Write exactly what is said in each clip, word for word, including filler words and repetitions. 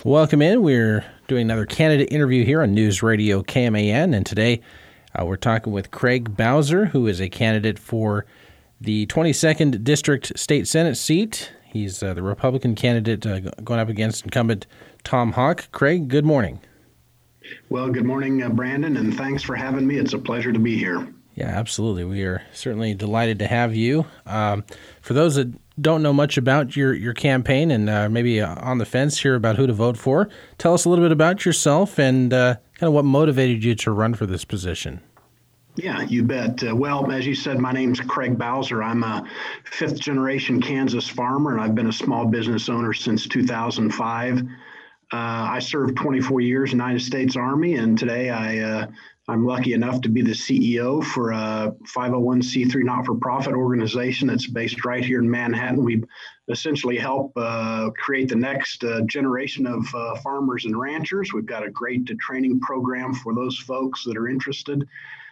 Welcome in. We're doing another candidate interview here on News Radio K M A N, and today uh, we're talking with Craig Bowser, who is a candidate for the twenty-second District State Senate seat. He's uh, the Republican candidate uh, going up against incumbent Tom Hawk. Craig, good morning. Well, good morning, uh, Brandon, and thanks for having me. It's a pleasure to be here. Yeah, absolutely. We are certainly delighted to have you. Um, for those that don't know much about your, your campaign and uh, maybe on the fence here about who to vote for, tell us a little bit about yourself and uh, kind of what motivated you to run for this position. Yeah, you bet. Uh, well, as you said, my name's Craig Bowser. I'm a fifth generation Kansas farmer, and I've been a small business owner since two thousand five. Uh, I served twenty-four years in the United States Army, and today I, uh, I'm lucky enough to be the C E O for a five oh one c three not-for-profit organization that's based right here in Manhattan. We essentially help uh, create the next uh, generation of uh, farmers and ranchers. We've got a great uh, training program for those folks that are interested.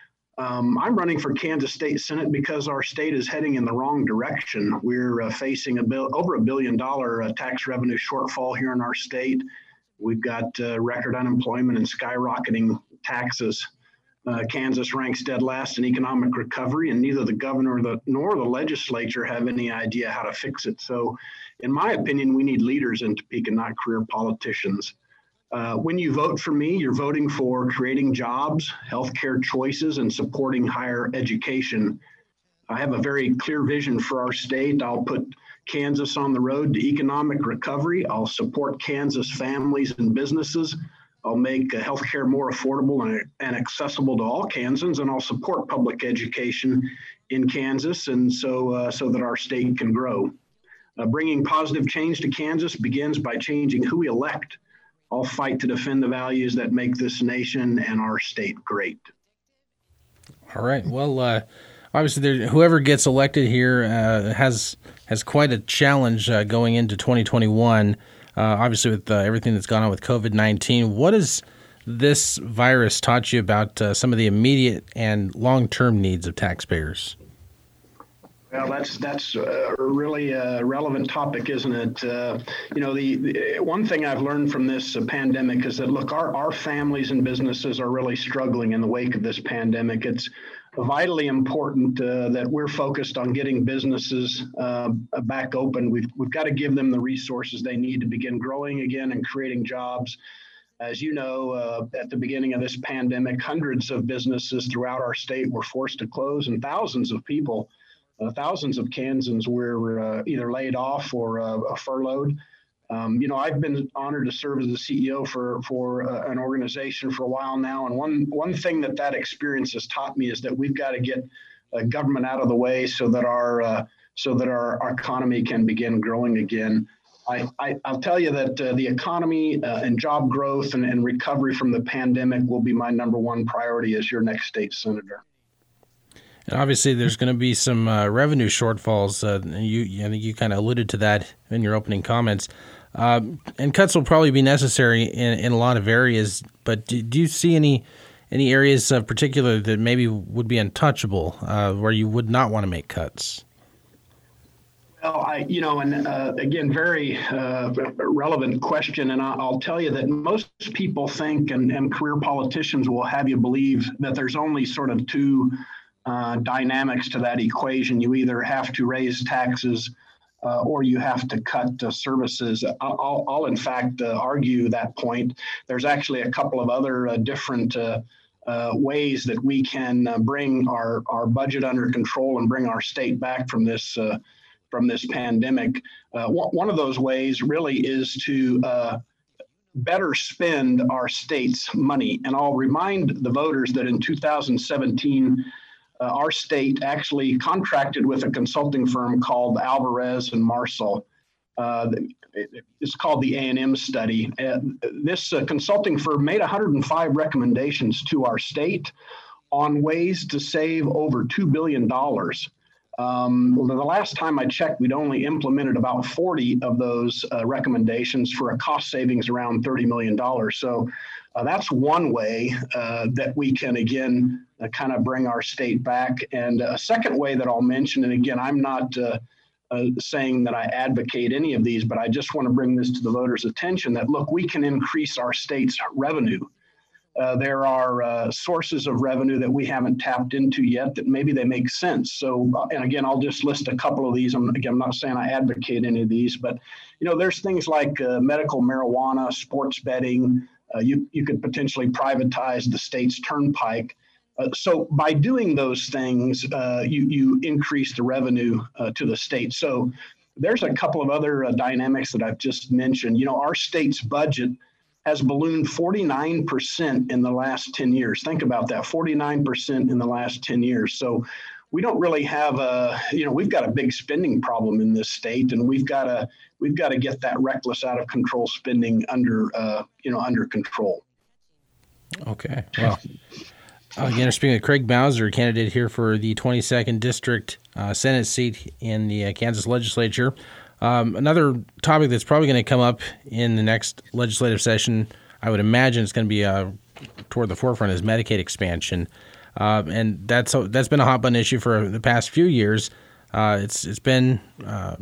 Um, I'm running for Kansas State Senate because our state is heading in the wrong direction. We're uh, facing a bill, over a billion dollar uh, tax revenue shortfall here in our state. We've got uh, record unemployment and skyrocketing taxes. Uh, Kansas ranks dead last in economic recovery, and neither the governor the, nor the legislature have any idea how to fix it. So, in my opinion, we need leaders in Topeka, not career politicians. Uh, when you vote for me, you're voting for creating jobs, healthcare choices, and supporting higher education. I have a very clear vision for our state. I'll put Kansas on the road to economic recovery. I'll support Kansas families and businesses. I'll make uh, healthcare more affordable and, and accessible to all Kansans, and I'll support public education in Kansas, and so uh, so that our state can grow. Uh, bringing positive change to Kansas begins by changing who we elect. I'll fight to defend the values that make this nation and our state great. All right. Well, uh, obviously, there, whoever gets elected here uh, has has quite a challenge uh, going into twenty twenty-one. Uh, obviously, with uh, everything that's gone on with covid nineteen, what has this virus taught you about uh, some of the immediate and long-term needs of taxpayers? Well, that's that's a really uh, relevant topic, isn't it? Uh, you know, the, the one thing I've learned from this uh, pandemic is that, look, our, our families and businesses are really struggling in the wake of this pandemic. It's vitally important uh, that we're focused on getting businesses uh, back open. We've, we've got to give them the resources they need to begin growing again and creating jobs. As you know, uh, at the beginning of this pandemic, hundreds of businesses throughout our state were forced to close, and thousands of people Uh, thousands of Kansans were uh, either laid off or uh, furloughed. Um, you know, I've been honored to serve as the C E O for for uh, an organization for a while now, and one one thing that that experience has taught me is that we've got to get uh, government out of the way so that our uh, so that our, our economy can begin growing again. I, I I'll tell you that uh, the economy uh, and job growth and, and recovery from the pandemic will be my number one priority as your next state senator. And obviously, there's going to be some uh, revenue shortfalls. Uh, you, I think you kind of alluded to that in your opening comments. Uh, and cuts will probably be necessary in, in a lot of areas. But do, do you see any any areas of particular that maybe would be untouchable, uh, where you would not want to make cuts? Well, I, you know, and uh, again, very uh, relevant question. And I'll tell you that most people think, and, and career politicians will have you believe, that there's only sort of two Uh, dynamics to that equation. You either have to raise taxes uh, or you have to cut uh, services. I'll, I'll in fact uh, argue that point. There's actually a couple of other uh, different uh, uh, ways that we can uh, bring our, our budget under control and bring our state back from this uh, from this pandemic. Uh, one of those ways really is to uh, better spend our state's money. And I'll remind the voters that in two thousand seventeen, Uh, our state actually contracted with a consulting firm called Alvarez and Marsal. Uh, it's called the A and M study. Uh, this uh, consulting firm made one hundred five recommendations to our state on ways to save over two billion dollars. Um, well, the last time I checked, we'd only implemented about forty of those uh, recommendations for a cost savings around thirty million dollars. So uh, that's one way uh, that we can, again, uh, kind of bring our state back. And a second way that I'll mention, and again, I'm not uh, uh, saying that I advocate any of these, but I just want to bring this to the voters' attention that, look, we can increase our state's revenue. Uh, there are uh, sources of revenue that we haven't tapped into yet that maybe they make sense. So, uh, and again, I'll just list a couple of these. I'm, again, I'm not saying I advocate any of these, but, you know, there's things like uh, medical marijuana, sports betting. Uh, you, you could potentially privatize the state's turnpike. Uh, so by doing those things, uh, you, you increase the revenue uh, to the state. So there's a couple of other uh, dynamics that I've just mentioned. You know, our state's budget has ballooned forty-nine percent in the last ten years. Think about that, forty-nine percent in the last ten years. So we don't really have a, you know, we've got a big spending problem in this state, and we've got to, we've got to get that reckless, out of control spending under, uh, you know, under control. Okay. Well, again, speaking of Craig Bowser, candidate here for the twenty-second District uh, Senate seat in the uh, Kansas legislature. Um, another topic that's probably going to come up in the next legislative session, I would imagine it's going to be uh, toward the forefront, is Medicaid expansion, uh, and that's that's been a hot button issue for the past few years. Uh, it's it's been, uh,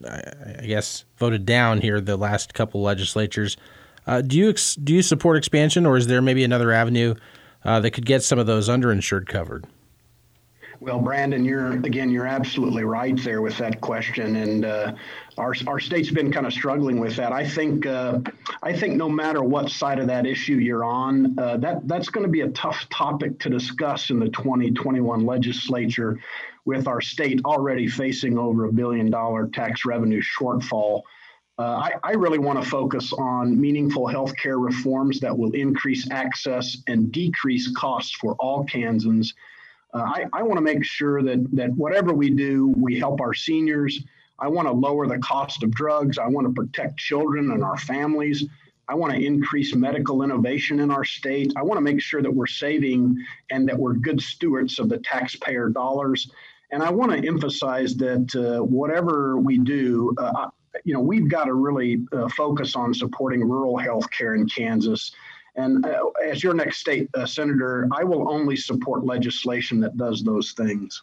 I guess, voted down here the last couple legislatures. Uh, do you ex- do you support expansion, or is there maybe another avenue uh, that could get some of those underinsured covered? Well, Brandon, you're again, you're absolutely right there with that question, and uh, our our state's been kind of struggling with that. I think uh, I think no matter what side of that issue you're on, uh, that that's going to be a tough topic to discuss in the twenty twenty-one legislature, with our state already facing over a billion dollar tax revenue shortfall. Uh, I, I really want to focus on meaningful healthcare reforms that will increase access and decrease costs for all Kansans. Uh, I, I want to make sure that that whatever we do, we help our seniors. I want to lower the cost of drugs. I want to protect children and our families. I want to increase medical innovation in our state. I want to make sure that we're saving and that we're good stewards of the taxpayer dollars. And I want to emphasize that uh, whatever we do, uh, you know, we've got to really uh, focus on supporting rural health care in Kansas. And uh, as your next state uh, senator, I will only support legislation that does those things.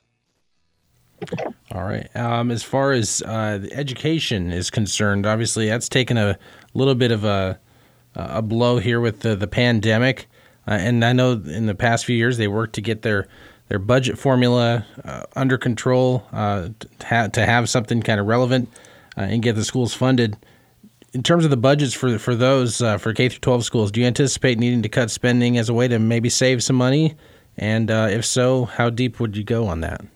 All right. Um, as far as uh, education is concerned, obviously that's taken a little bit of a a blow here with the, the pandemic. Uh, and I know in the past few years they worked to get their, their budget formula uh, under control, uh, to, ha- to have something kind of relevant uh, and get the schools funded. In terms of the budgets for for those uh, for K through twelve schools, do you anticipate needing to cut spending as a way to maybe save some money? And uh, if so, how deep would you go on that?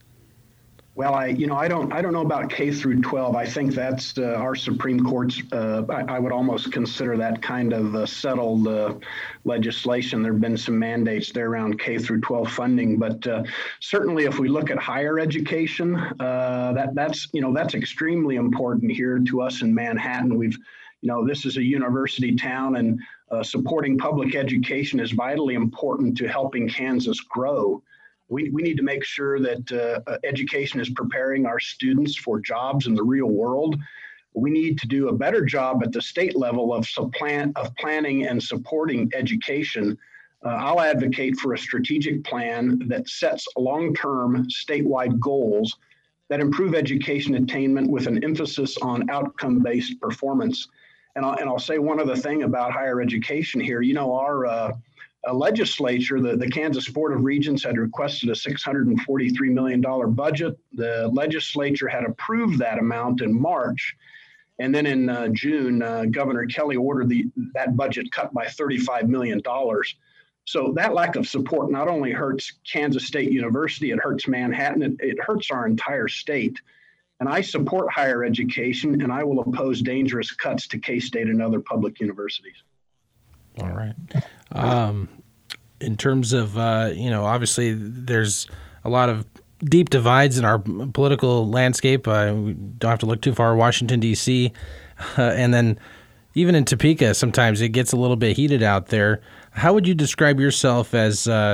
Well, I you know I don't I don't know about K through twelve. I think that's uh, our Supreme Court's. Uh, I, I would almost consider that kind of uh, settled uh, legislation. There have been some mandates there around K through twelve funding, but uh, certainly if we look at higher education, uh, that that's you know that's extremely important here to us in Manhattan. We've you know this is a university town, and uh, supporting public education is vitally important to helping Kansas grow. We, we need to make sure that uh, education is preparing our students for jobs in the real world. We need to do a better job at the state level of, supplant, of planning and supporting education. Uh, I'll advocate for a strategic plan that sets long-term statewide goals that improve education attainment with an emphasis on outcome-based performance. And I'll, and I'll say one other thing about higher education here. You know, our uh, A legislature, the, the Kansas Board of Regents had requested a six hundred forty-three million dollars budget. The legislature had approved that amount in March. And then in uh, June, uh, Governor Kelly ordered the, that budget cut by thirty-five million dollars. So that lack of support not only hurts Kansas State University, it hurts Manhattan, it, it hurts our entire state. And I support higher education, and I will oppose dangerous cuts to K-State and other public universities. All right. Um, in terms of, uh, you know, obviously there's a lot of deep divides in our political landscape. Uh, we don't have to look too far. Washington, D C, uh, and then even in Topeka, sometimes it gets a little bit heated out there. How would you describe yourself as uh,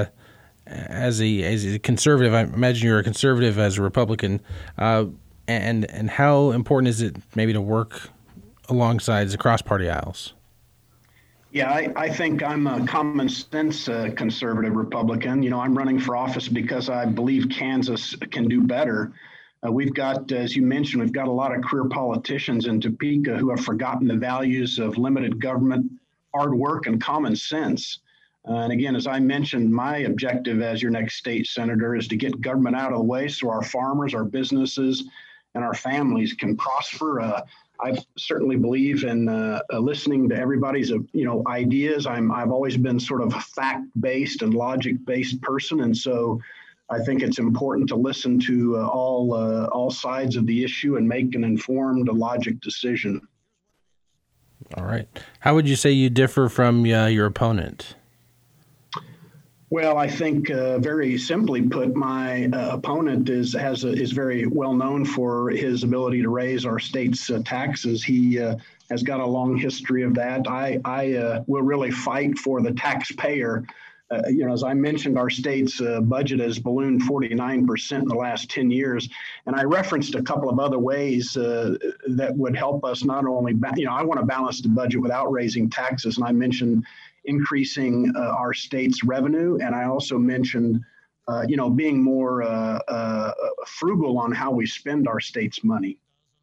as a as a conservative? I imagine you're a conservative as a Republican. Uh, and and how important is it maybe to work alongside across party aisles? Yeah, I, I think I'm a common sense uh, conservative Republican. You know, I'm running for office because I believe Kansas can do better. Uh, we've got, as you mentioned, we've got a lot of career politicians in Topeka who have forgotten the values of limited government, hard work, and common sense. Uh, and again, as I mentioned, my objective as your next state senator is to get government out of the way so our farmers, our businesses, and our families can prosper. Uh, I certainly believe in uh, uh, listening to everybody's, uh, you know, ideas. I'm, I've always been sort of a fact-based and logic-based person, and so I think it's important to listen to uh, all uh, all sides of the issue and make an informed, logic decision. All right. How would you say you differ from uh, your opponent? Well, I think uh, very simply put, my uh, opponent is has a, is very well known for his ability to raise our state's uh, taxes. He uh, has got a long history of that. I I uh, will really fight for the taxpayer. Uh, you know, as I mentioned, our state's uh, budget has ballooned forty-nine percent in the last ten years. And I referenced a couple of other ways uh, that would help us not only, ba- you know, I want to balance the budget without raising taxes. And I mentioned increasing uh, our state's revenue. And I also mentioned, uh, you know, being more uh, uh, frugal on how we spend our state's money.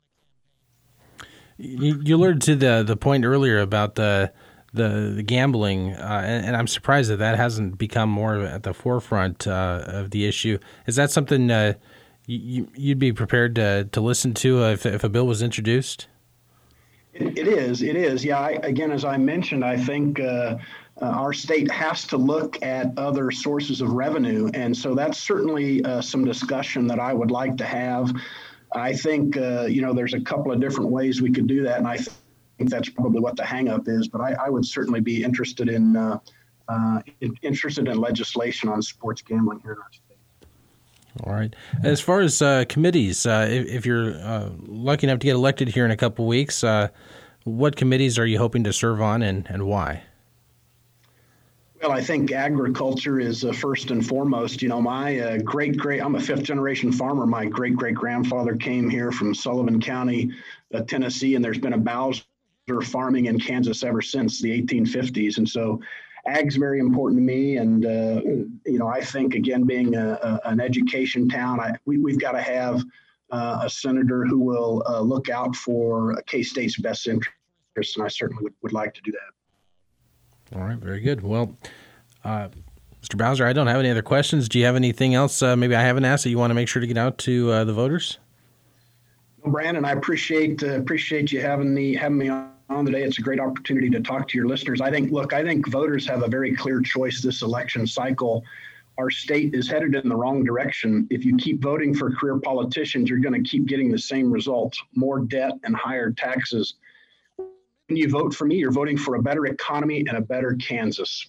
You, you alluded to the, the point earlier about the The, the gambling, uh, and, and I'm surprised that that hasn't become more at the forefront uh, of the issue. Is that something uh, you, you'd be prepared to, to listen to if, if a bill was introduced? It, it is. It is. Yeah. I, again, as I mentioned, I think uh, uh, our state has to look at other sources of revenue. And so that's certainly uh, some discussion that I would like to have. I think, uh, you know, there's a couple of different ways we could do that. And I th- I think that's probably what the hangup is, but I, I would certainly be interested in uh, uh, interested in legislation on sports gambling here in our state. All right. As far as uh, committees, uh, if, if you're uh, lucky enough to get elected here in a couple weeks, uh, what committees are you hoping to serve on, and, and why? Well, I think agriculture is uh, first and foremost. You know, my uh, great great I'm a fifth generation farmer. My great great grandfather came here from Sullivan County, uh, Tennessee, and there's been a Bowser farming in Kansas ever since the eighteen fifties. And so ag's very important to me. And, uh, you know, I think, again, being a, a, an education town, I, we, we've got to have uh, a senator who will uh, look out for K-State's best interests. And I certainly would, would like to do that. All right. Very good. Well, uh, Mister Bowser, I don't have any other questions. Do you have anything else uh, maybe I haven't asked that you want to make sure to get out to uh, the voters? Well, Brandon, I appreciate uh, appreciate you having me having me on. on today. It's a great opportunity to talk to your listeners. I think, look, I think voters have a very clear choice this election cycle. Our state is headed in the wrong direction. If you keep voting for career politicians, you're going to keep getting the same results, more debt and higher taxes. When you vote for me, you're voting for a better economy and a better Kansas.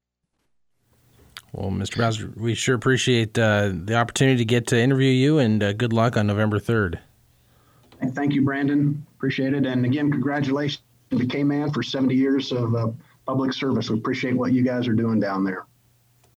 Well, Mister Bowser, we sure appreciate uh, the opportunity to get to interview you, and uh, good luck on November third. Thank you, Brandon. Appreciate it. And again, congratulations to K-Man for seventy years of uh, public service. We appreciate what you guys are doing down there.